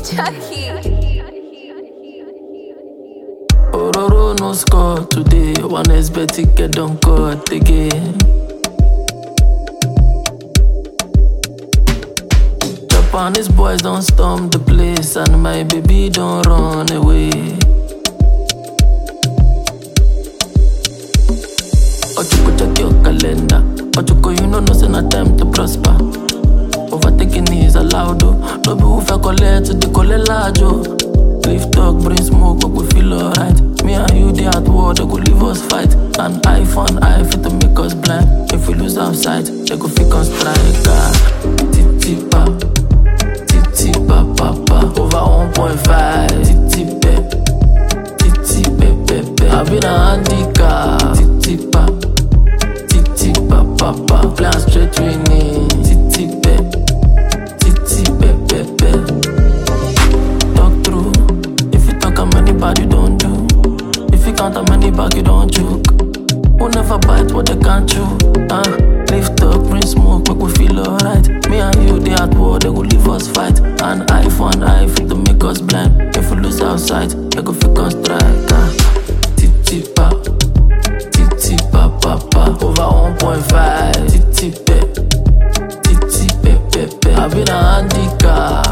Chucky. Ororo no score today. One is Betty get don't cut again. Japanese boys don't storm the place, and my baby don't run away. Ochuko check your calendar. Ochuko, you know say na time to prosper. Overtaking is allowed, oh. No be who fa collect to the collect large, oh. Lift talk, bring smoke, but we feel alright. Me and you, they at war, they could leave us fight. An eye for an eye, fit to make us blind. If we lose our sight, they could fake us strike. Tip-tipa, tip-tipa, papa. Over 1.5, tip-tipe, tip-tipe. I been a handicap. Tip-tipa, tip-tipa, papa. Plan straight winning. Tip-tipe, tip-tipe. Talk through. If you talk how many bad you don't do. If you count how many back you don't choke. Who never bite what they can't chew. Lift up, bring smoke, make we feel alright. Me and you, they at war, they go leave us fight. An eye for an eye, fit to make us blind. If we lose our sight, they go fake us strike. Tip-tipa, tip-tipa, papa. Over 1.5, tip-tipe, tip-tipe. I been a handicap.